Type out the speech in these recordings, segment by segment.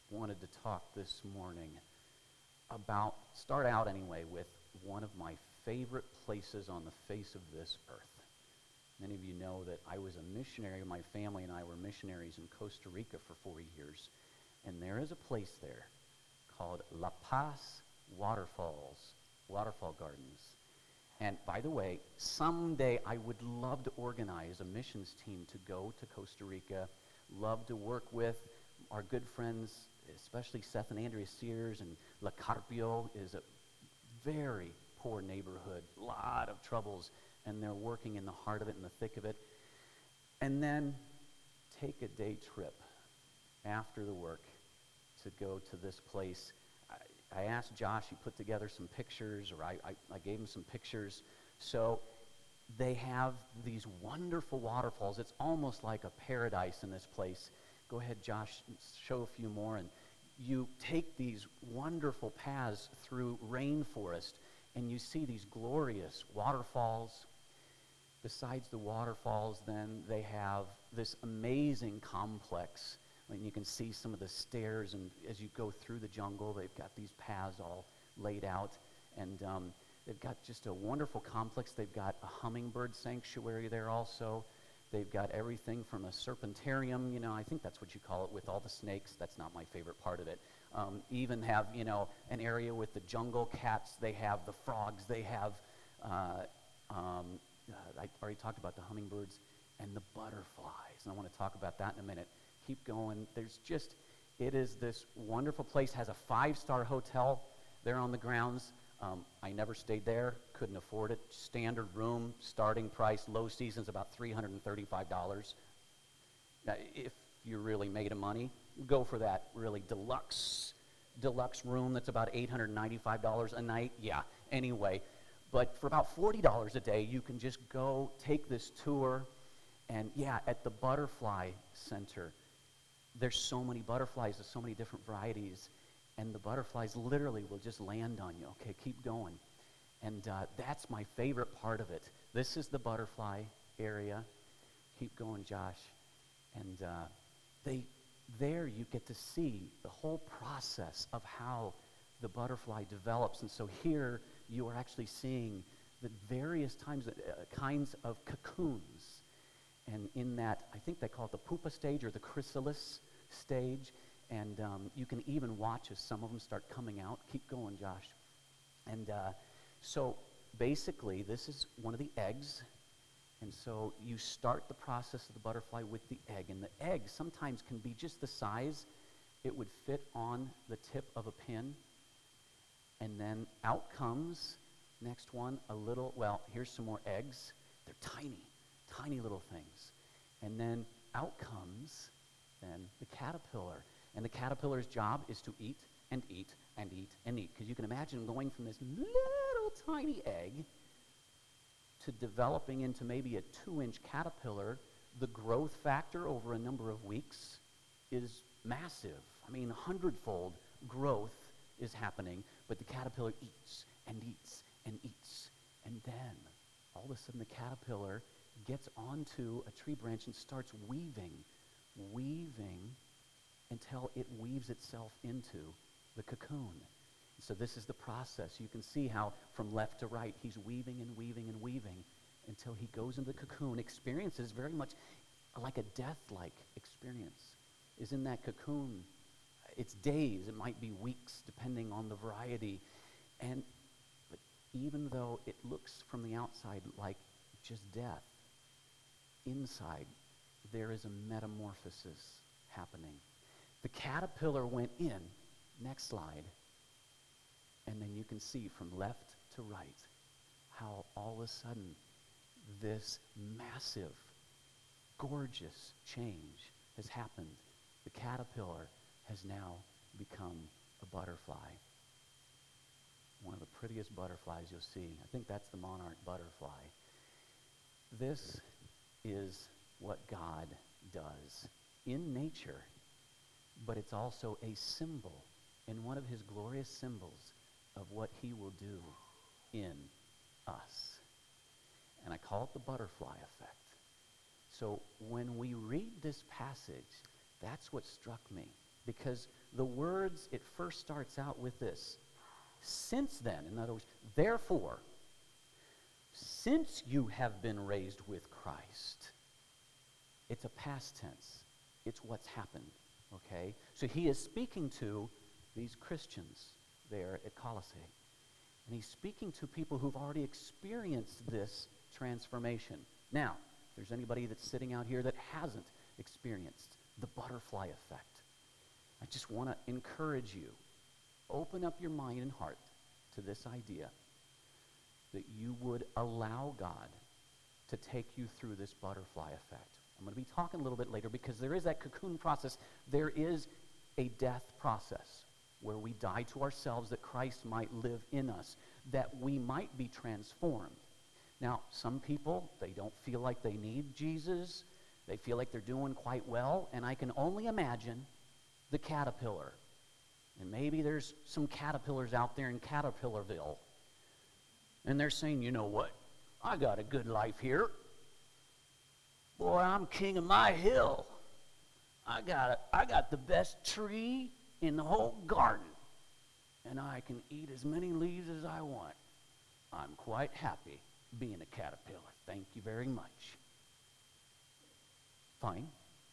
wanted to talk this morning start out anyway, with one of my favorite places on the face of this earth. Many of you know that I was a missionary. My family and I were missionaries in Costa Rica for 4 years. And there is a place there called La Paz Waterfall Gardens. And by the way, someday I would love to organize a missions team to go to Costa Rica, love to work with our good friends, especially Seth and Andrea Sears, and La Carpio is a very poor neighborhood, a lot of troubles, and they're working in the heart of it, in the thick of it. And then take a day trip after the work to go to this place. I asked Josh, he put together some pictures, or I gave him some pictures. So they have these wonderful waterfalls. It's almost like a paradise in this place. Go ahead, Josh, show a few more. And you take these wonderful paths through rainforest, and you see these glorious waterfalls. Besides the waterfalls, then, they have this amazing complex. And you can see some of the stairs, and as you go through the jungle, they've got these paths all laid out. And they've got just a wonderful complex. They've got a hummingbird sanctuary there also. They've got everything from a serpentarium, I think that's what you call it, with all the snakes. That's not my favorite part of it. Even have, an area with the jungle cats. They have the frogs. They have, I already talked about the hummingbirds and the butterflies. And I want to talk about that in a minute. Keep going. It is this wonderful place. Has a 5-star hotel there on the grounds. I never stayed there, couldn't afford it. Standard room, starting price, low season's about $335. Now, if you really made of money, go for that really deluxe room that's about $895 a night. Yeah, anyway. But for about $40 a day, you can just go take this tour. And yeah, at the Butterfly Center, there's so many butterflies, there's so many different varieties, and the butterflies literally will just land on you. Okay, keep going. And that's my favorite part of it. This is the butterfly area. Keep going, Josh. And there you get to see the whole process of how the butterfly develops. And so here you are actually seeing the various kinds of cocoons. And in that, I think they call it the pupa stage or the chrysalis stage. And you can even watch as some of them start coming out. Keep going, Josh. And so basically, this is one of the eggs. And so you start the process of the butterfly with the egg. And the egg sometimes can be just the size it would fit on the tip of a pin. And then out comes, next one, here's some more eggs. They're tiny little things. And then out comes then the caterpillar. And the caterpillar's job is to eat and eat and eat and eat. Because you can imagine going from this little tiny egg to developing into maybe a 2-inch caterpillar. The growth factor over a number of weeks is massive. 100-fold growth is happening, but the caterpillar eats and eats and eats. And then, all of a sudden, the caterpillar gets onto a tree branch and starts weaving until it weaves itself into the cocoon. So this is the process. You can see how from left to right, he's weaving and weaving and weaving until he goes into the cocoon. Experiences very much like a death-like experience. Is in that cocoon. It's days, it might be weeks, depending on the variety. But even though it looks from the outside like just death, inside there is a metamorphosis happening. The caterpillar went in, next slide, and then you can see from left to right how all of a sudden this massive, gorgeous change has happened. The caterpillar has now become a butterfly. One of the prettiest butterflies you'll see. I think that's the monarch butterfly. This is what God does in nature, but it's also a symbol, and one of his glorious symbols of what he will do in us. And I call it the butterfly effect. So when we read this passage, that's what struck me, because the words, it first starts out with this. Since then, in other words, therefore, since you have been raised with Christ, it's a past tense. It's what's happened, okay? So he is speaking to these Christians there at Colossae. And he's speaking to people who've already experienced this transformation. Now, if there's anybody that's sitting out here that hasn't experienced the butterfly effect, I just want to encourage you, open up your mind and heart to this idea that you would allow God to take you through this butterfly effect. I'm going to be talking a little bit later because there is that cocoon process. There is a death process where we die to ourselves that Christ might live in us, that we might be transformed. Now, some people, they don't feel like they need Jesus. They feel like they're doing quite well, and I can only imagine the caterpillar. And maybe there's some caterpillars out there in Caterpillarville, and they're saying, you know what? I got a good life here. Boy, I'm king of my hill. I got the best tree in the whole garden, and I can eat as many leaves as I want. I'm quite happy being a caterpillar. Thank you very much. Fine.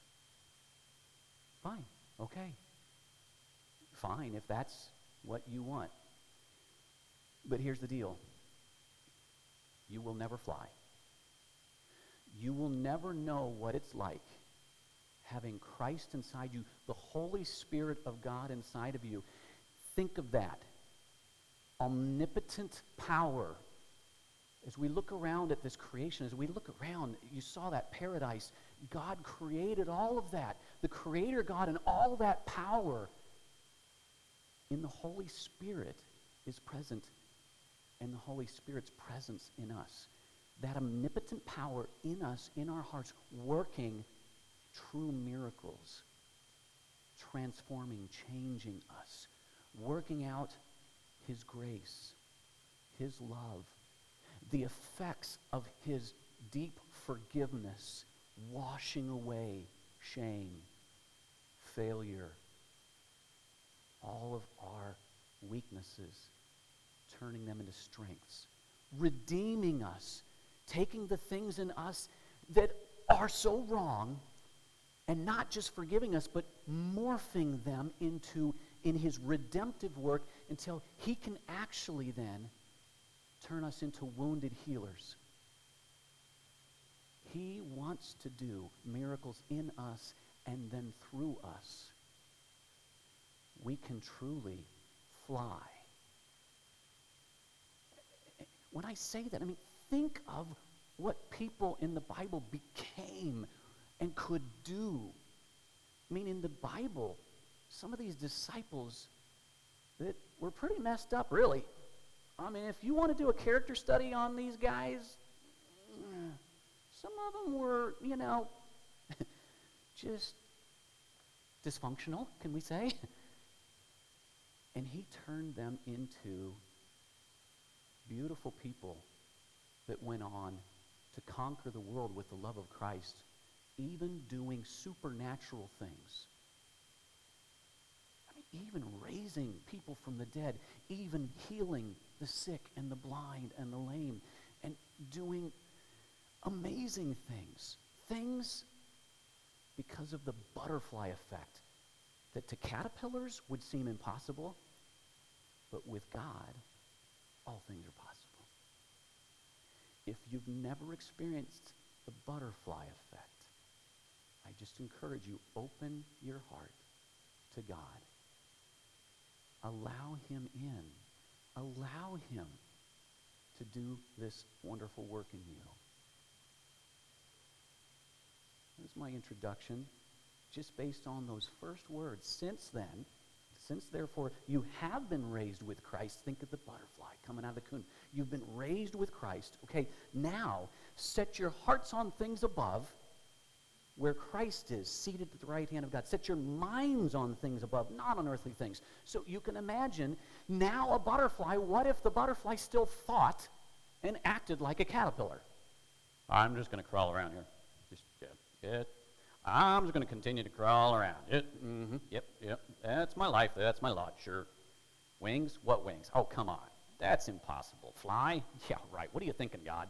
Fine. Okay. Fine, if that's what you want. But here's the deal. You will never fly. You will never know what it's like having Christ inside you, the Holy Spirit of God inside of you. Think of that. Omnipotent power. As we look around at this creation, as we look around, you saw that paradise. God created all of that. The Creator God and all that power in the Holy Spirit is present, and the Holy Spirit's presence in us. That omnipotent power in us, in our hearts, working true miracles, transforming, changing us, working out His grace, His love, the effects of His deep forgiveness, washing away shame, failure, all of our weaknesses, turning them into strengths, redeeming us, taking the things in us that are so wrong and not just forgiving us, but morphing them in His redemptive work until He can actually then turn us into wounded healers. He wants to do miracles in us and then through us. We can truly fly. When I say that, I mean, think of what people in the Bible became and could do. I mean, in the Bible, some of these disciples that were pretty messed up, really. I mean, if you want to do a character study on these guys, some of them were, just dysfunctional, can we say? And He turned them into beautiful people that went on to conquer the world with the love of Christ, even doing supernatural things. I mean, even raising people from the dead, even healing the sick and the blind and the lame, and doing amazing things. Things because of the butterfly effect that to caterpillars would seem impossible, but with God, all things are possible. If you've never experienced the butterfly effect, I just encourage you, open your heart to God. Allow Him in. Allow Him to do this wonderful work in you. That's my introduction, just based on those first words. Since therefore you have been raised with Christ, think of the butterfly coming out of the cocoon. You've been raised with Christ. Okay, now set your hearts on things above, where Christ is, seated at the right hand of God. Set your minds on things above, not on earthly things. So you can imagine now a butterfly. What if the butterfly still thought and acted like a caterpillar? I'm just going to crawl around here. I'm just going to continue to crawl around. Yep. That's my life. That's my lot, sure. Wings? What wings? Oh, come on. That's impossible. Fly? Yeah, right. What are you thinking, God?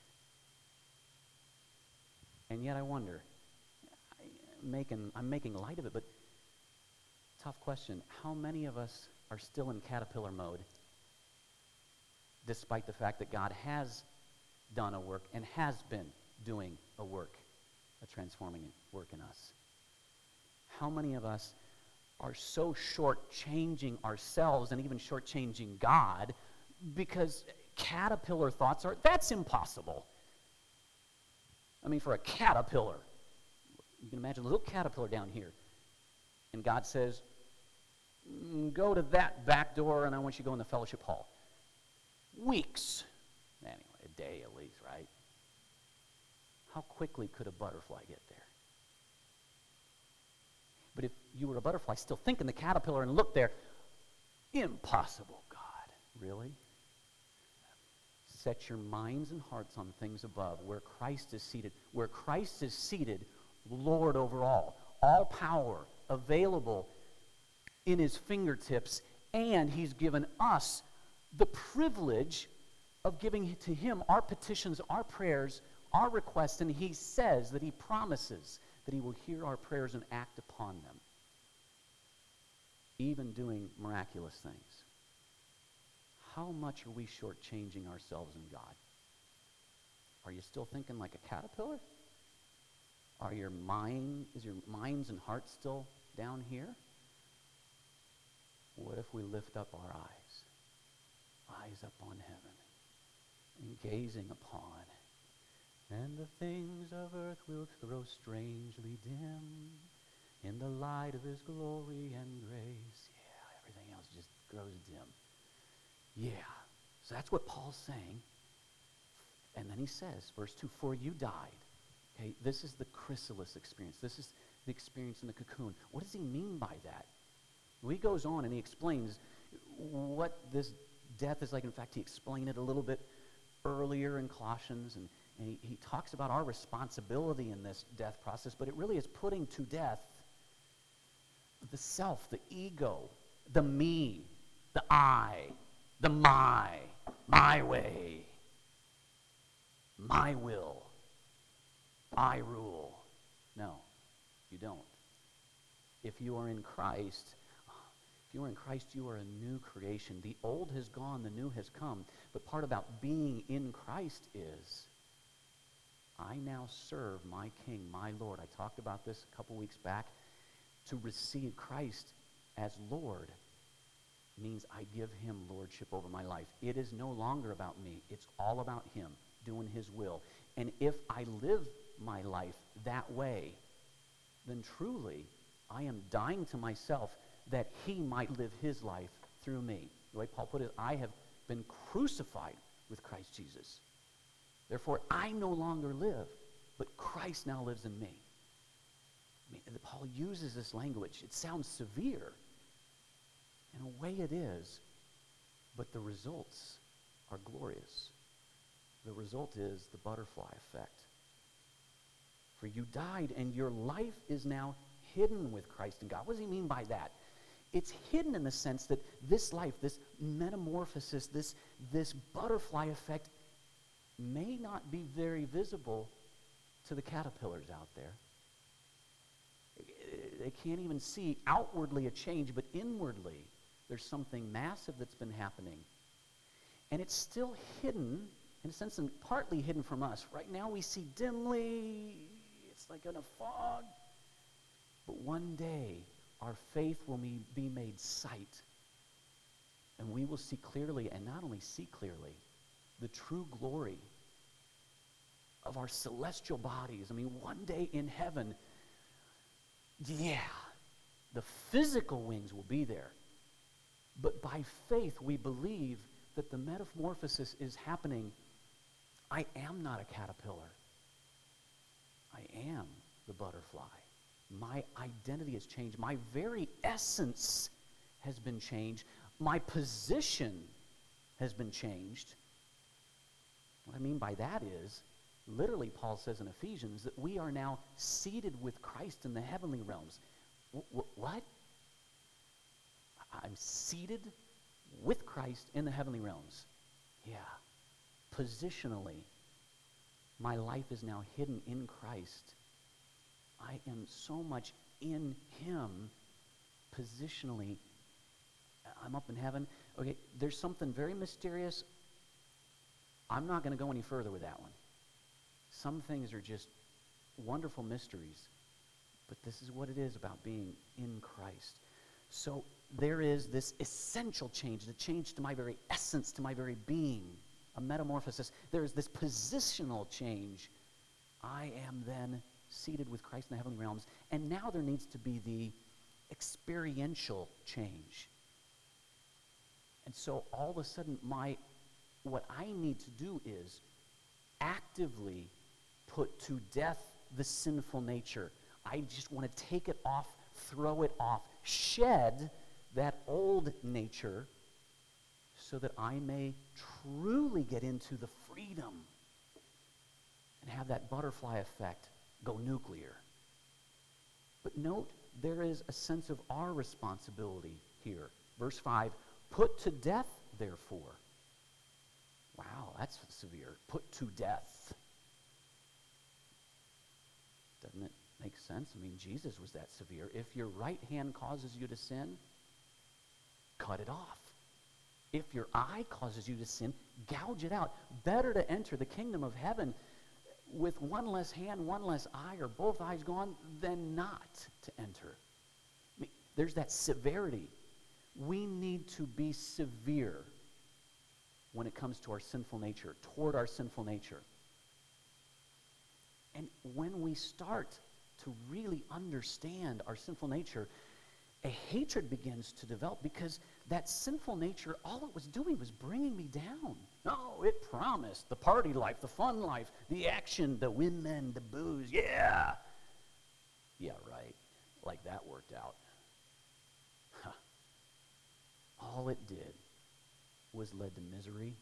And yet I wonder, I'm making light of it, but tough question. How many of us are still in caterpillar mode, despite the fact that God has done a work and has been doing a work, a transforming work in us? How many of us are so shortchanging ourselves and even shortchanging God because caterpillar thoughts are, that's impossible. I mean, for a caterpillar, you can imagine a little caterpillar down here, and God says, go to that back door, and I want you to go in the fellowship hall. Weeks. Anyway, a day at least, right? How quickly could a butterfly get there? But if you were a butterfly still thinking the caterpillar and look there, impossible, God. Really? Set your minds and hearts on things above, where Christ is seated. Where Christ is seated, Lord over all power available in his fingertips, and he's given us the privilege of giving to him our petitions, our prayers, our requests, and he says that he promises that he will hear our prayers and act upon them, even doing miraculous things. How much are we shortchanging ourselves in God? Are you still thinking like a caterpillar? Is your minds and hearts still down here? What if we lift up our eyes up on heaven, and gazing upon, and the things of earth will grow strangely dim in the light of his glory and grace. Yeah, everything else just grows dim. Yeah, so that's what Paul's saying. And then he says, verse 2, for you died. Okay, this is the chrysalis experience. This is the experience in the cocoon. What does he mean by that? Well, he goes on and he explains what this death is like. In fact, he explained it a little bit earlier in Colossians, and he talks about our responsibility in this death process, but it really is putting to death the self, the ego, the me, the I, the my way, my will, I rule. No, you don't. If you are in Christ, you are a new creation. The old has gone, the new has come. But part about being in Christ is, I now serve my King, my Lord. I talked about this a couple weeks back. To receive Christ as Lord means I give him lordship over my life. It is no longer about me. It's all about him doing his will. And if I live my life that way, then truly I am dying to myself that he might live his life through me. The way Paul put it, I have been crucified with Christ Jesus. Therefore, I no longer live, but Christ now lives in me. I mean, Paul uses this language. It sounds severe. In a way it is, but the results are glorious. The result is the butterfly effect. For you died, and your life is now hidden with Christ in God. What does he mean by that? It's hidden in the sense that this life, this metamorphosis, this butterfly effect may not be very visible to the caterpillars out there. They can't even see outwardly a change, but inwardly there's something massive that's been happening. And it's still hidden, in a sense, and partly hidden from us. Right now we see dimly, it's like in a fog. But one day, our faith will be made sight. And we will see clearly, and not only see clearly, the true glory of our celestial bodies. I mean, one day in heaven, yeah, the physical wings will be there. But by faith, we believe that the metamorphosis is happening. I am not a caterpillar. I am the butterfly. My identity has changed. My very essence has been changed. My position has been changed. What I mean by that is, literally, Paul says in Ephesians that we are now seated with Christ in the heavenly realms. What? I'm seated with Christ in the heavenly realms. Yeah. Positionally, my life is now hidden in Christ. I am so much in him. Positionally, I'm up in heaven. Okay, there's something very mysterious. I'm not going to go any further with that one. Some things are just wonderful mysteries, but this is what it is about being in Christ. So there is this essential change, the change to my very essence, to my very being, a metamorphosis. There is this positional change. I am then seated with Christ in the heavenly realms, and now there needs to be the experiential change. And so all of a sudden, what I need to do is actively put to death the sinful nature. I just want to take it off, throw it off, shed that old nature so that I may truly get into the freedom and have that butterfly effect go nuclear. But note, there is a sense of our responsibility here. Verse 5, put to death, therefore. Wow, that's severe. Put to death. Doesn't it make sense? I mean, Jesus was that severe. If your right hand causes you to sin, cut it off. If your eye causes you to sin, gouge it out. Better to enter the kingdom of heaven with one less hand, one less eye, or both eyes gone, than not to enter. I mean, there's that severity. We need to be severe when it comes to our sinful nature, toward our sinful nature. And when we start to really understand our sinful nature, a hatred begins to develop, because that sinful nature, all it was doing was bringing me down. No, it promised the party life, the fun life, the action, the women, the booze. Yeah. Yeah, right. Like that worked out. Huh. All it did was led to misery.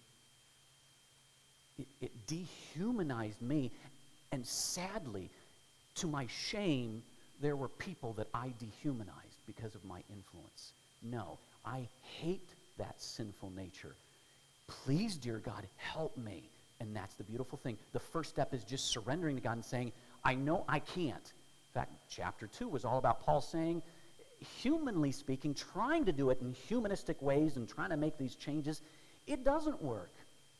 It dehumanized me, and sadly, to my shame, there were people that I dehumanized because of my influence. No, I hate that sinful nature. Please, dear God, help me. And that's the beautiful thing. The first step is just surrendering to God and saying, I know I can't. In fact, chapter 2 was all about Paul saying, humanly speaking, trying to do it in humanistic ways and trying to make these changes, it doesn't work.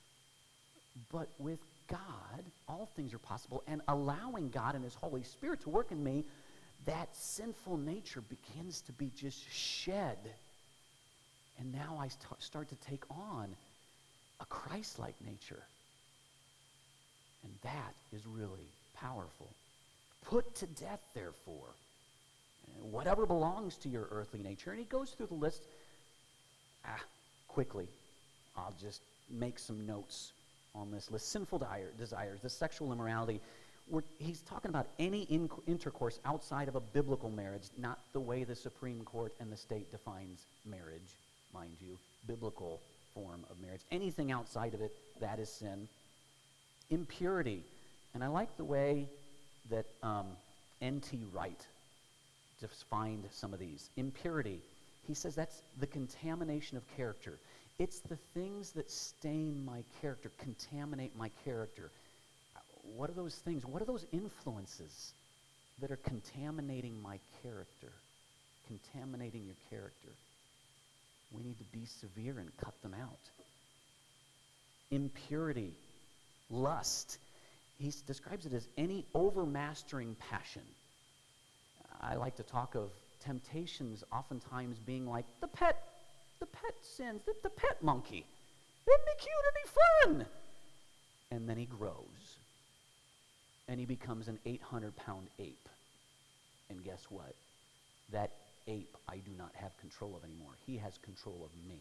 But with God, all things are possible, and allowing God and his Holy Spirit to work in me, that sinful nature begins to be just shed. And now I start to take on a Christ-like nature. And that is really powerful. Put to death, therefore, whatever belongs to your earthly nature. And he goes through the list quickly. I'll just make some notes on this list. Sinful desires, the sexual immorality. He's talking about any intercourse outside of a biblical marriage, not the way the Supreme Court and the state defines marriage, mind you, biblical form of marriage. Anything outside of it, that is sin. Impurity. And I like the way that N.T. Wright defined some of these. Impurity. He says that's the contamination of character. It's the things that stain my character, contaminate my character. What are those things? What are those influences that are contaminating my character? Contaminating your character. We need to be severe and cut them out. Impurity, lust. He describes it as any overmastering passion. I like to talk of temptations oftentimes being like the pet sins, the pet monkey. Isn't he cute? Isn't he fun? And then he grows. And he becomes an 800-pound ape. And guess what? That ape I do not have control of anymore. He has control of me.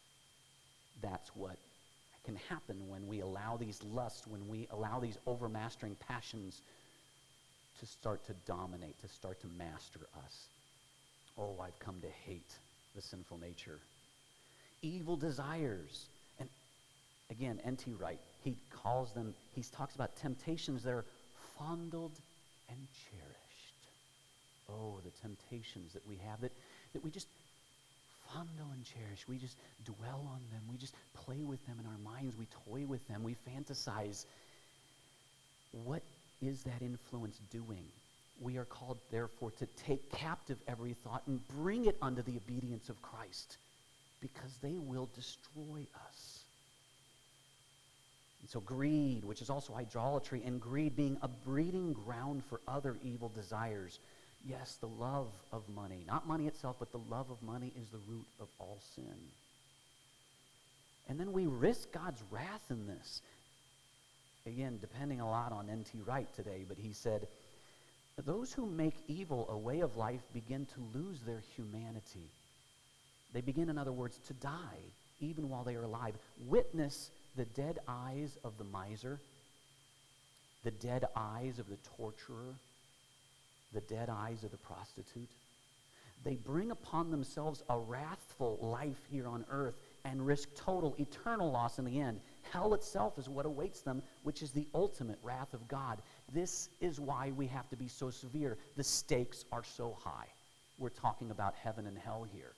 That's what can happen when we allow these lusts, when we allow these overmastering passions to start to dominate, to start to master us. Oh, I've come to hate the sinful nature. Evil desires. And again, N.T. Wright, he calls them, he talks about temptations that are fondled and cherished. Oh, the temptations that we have that we just fondle and cherish. We just dwell on them. We just play with them in our minds. We toy with them. We fantasize. What is that influence doing? We are called, therefore, to take captive every thought and bring it unto the obedience of Christ, because they will destroy us. And so greed, which is also idolatry, and greed being a breeding ground for other evil desires. Yes, the love of money, not money itself, but the love of money is the root of all sin. And then we risk God's wrath in this. Again, depending a lot on N.T. Wright today, but he said, those who make evil a way of life begin to lose their humanity. They begin, in other words, to die even while they are alive. Witness the dead eyes of the miser, the dead eyes of the torturer, the dead eyes of the prostitute. They bring upon themselves a wrathful life here on earth and risk total eternal loss in the end. Hell itself is what awaits them, which is the ultimate wrath of God. This is why we have to be so severe. The stakes are so high. We're talking about heaven and hell here.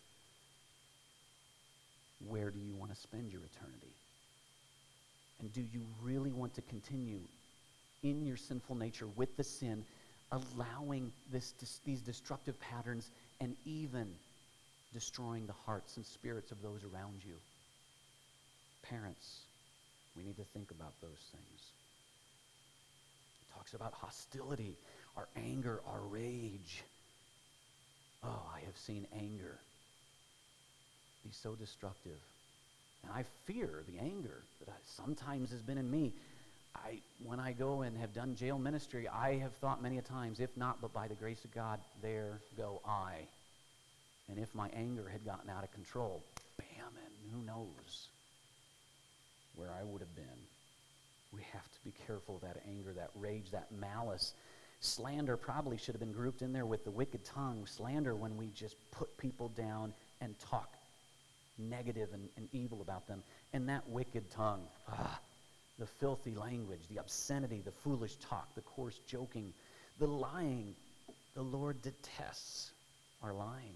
Where do you want to spend your eternity? And do you really want to continue in your sinful nature with the sin, allowing these destructive patterns and even destroying the hearts and spirits of those around you? Parents, we need to think about those things. It talks about hostility, our anger, our rage. Oh, I have seen anger be so destructive. And I fear the anger that sometimes has been in me. When I go and have done jail ministry, I have thought many a times, if not, but by the grace of God, there go I. And if my anger had gotten out of control, bam, and who knows where I would have been. We have to be careful of that anger, that rage, that malice. Slander probably should have been grouped in there with the wicked tongue. Slander when we just put people down and talk negative and evil about them. And that wicked tongue, the filthy language, the obscenity, the foolish talk, the coarse joking, the lying. The Lord detests our lying.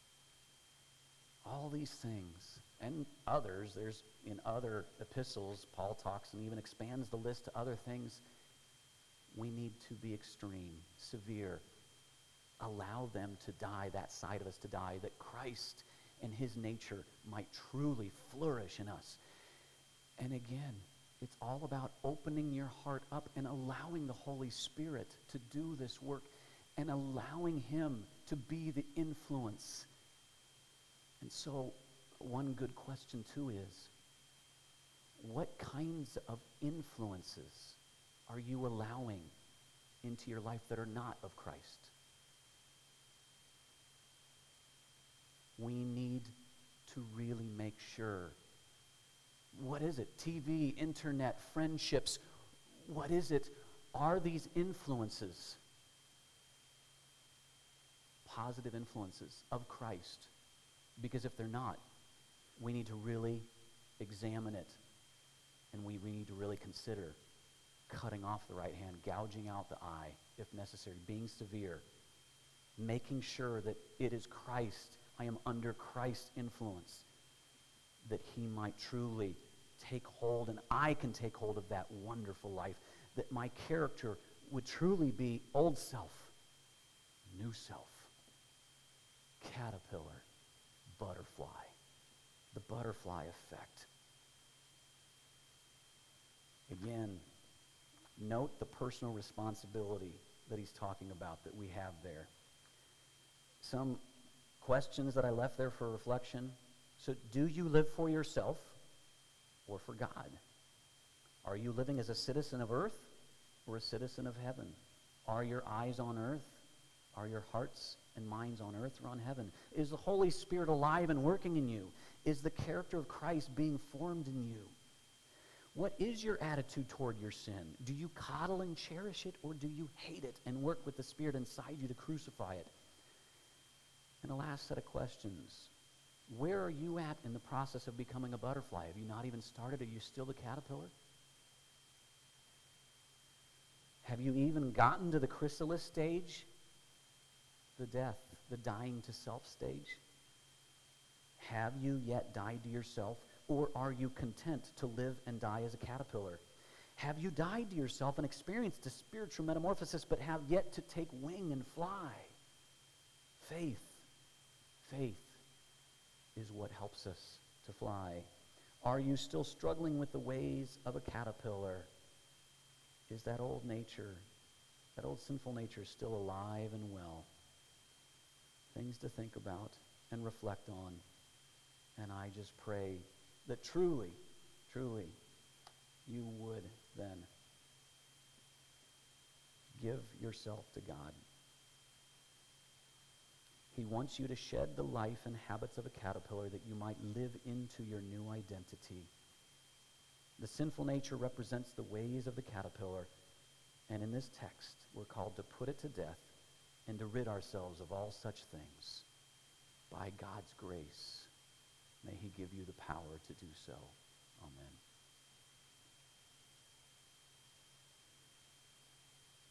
All these things and others, there's in other epistles, Paul talks and even expands the list to other things. We need to be extreme, severe. Allow them to die, that side of us to die, that Christ and his nature might truly flourish in us. And again, it's all about opening your heart up and allowing the Holy Spirit to do this work and allowing him to be the influence. And so one good question too is, what kinds of influences are you allowing into your life that are not of Christ? We need to really make sure. What is it? TV, internet, friendships. What is it? Are these influences positive influences of Christ? Because if they're not, we need to really examine it. And we need to really consider cutting off the right hand, gouging out the eye, if necessary, being severe, making sure that it is Christ. I am under Christ's influence, that he might truly take hold, and I can take hold of that wonderful life, that my character would truly be old self, new self, caterpillar, butterfly, the butterfly effect. Again, note the personal responsibility that he's talking about that we have there. Some questions that I left there for reflection. So, do you live for yourself or for God? Are you living as a citizen of earth or a citizen of heaven? Are your eyes on earth? Are your hearts and minds on earth or on heaven? Is the Holy Spirit alive and working in you? Is the character of Christ being formed in you? What is your attitude toward your sin? Do you coddle and cherish it, or do you hate it and work with the Spirit inside you to crucify it? And a last set of questions. Where are you at in the process of becoming a butterfly? Have you not even started? Are you still the caterpillar? Have you even gotten to the chrysalis stage? The death, the dying to self stage? Have you yet died to yourself, or are you content to live and die as a caterpillar? Have you died to yourself and experienced a spiritual metamorphosis, but have yet to take wing and fly? Faith is what helps us to fly. Are you still struggling with the ways of a caterpillar? Is that old nature, that old sinful nature, still alive and well? Things to think about and reflect on. And I just pray that truly, you would then give yourself to God. He wants you to shed the life and habits of a caterpillar that you might live into your new identity. The sinful nature represents the ways of the caterpillar, and in this text, we're called to put it to death and to rid ourselves of all such things. By God's grace, may he give you the power to do so. Amen.